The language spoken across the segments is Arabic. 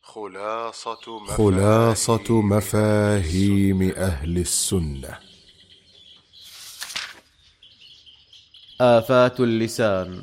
خلاصة مفاهيم أهل السنة. آفات اللسان.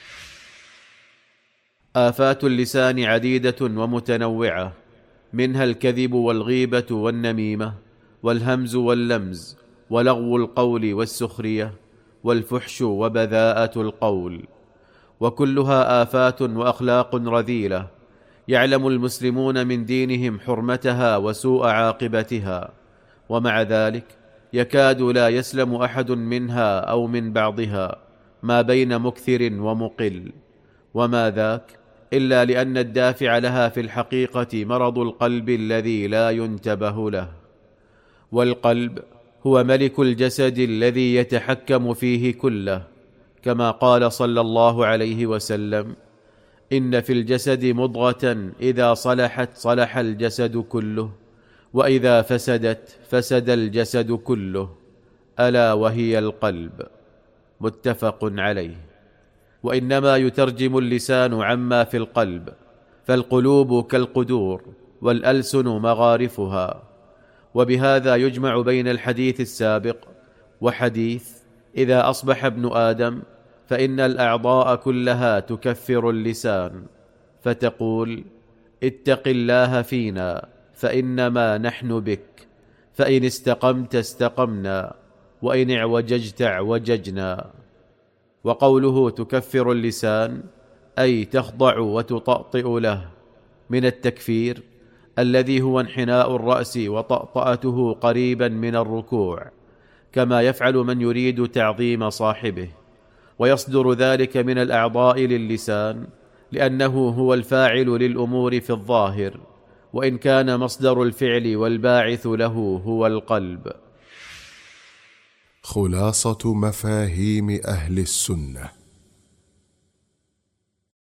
آفات اللسان عديدة ومتنوعة، منها الكذب والغيبة والنميمة والهمز واللمز ولغو القول والسخرية والفحش وبذاءة القول، وكلها آفات وأخلاق رذيلة يعلم المسلمون من دينهم حرمتها وسوء عاقبتها، ومع ذلك يكاد لا يسلم أحد منها أو من بعضها، ما بين مكثر ومقل، وما ذاك إلا لأن الدافع لها في الحقيقة مرض القلب الذي لا ينتبه له. والقلب هو ملك الجسد الذي يتحكم فيه كله، كما قال صلى الله عليه وسلم: إن في الجسد مضغة إذا صلحت صلح الجسد كله، وإذا فسدت فسد الجسد كله، ألا وهي القلب. متفق عليه. وإنما يترجم اللسان عما في القلب، فالقلوب كالقدور والألسن مغارفها. وبهذا يجمع بين الحديث السابق وحديث إذا أصبح ابن آدم فإن الأعضاء كلها تكفر اللسان، فتقول: اتق الله فينا فإنما نحن بك، فإن استقمت استقمنا، وإن اعوججت اعوججنا. وقوله تكفر اللسان أي تخضع وتطأطئ له، من التكفير الذي هو انحناء الرأس وطأطأته قريبا من الركوع، كما يفعل من يريد تعظيم صاحبه، ويصدر ذلك من الأعضاء للسان لأنه هو الفاعل للأمور في الظاهر، وإن كان مصدر الفعل والباعث له هو القلب. خلاصة مفاهيم أهل السنة.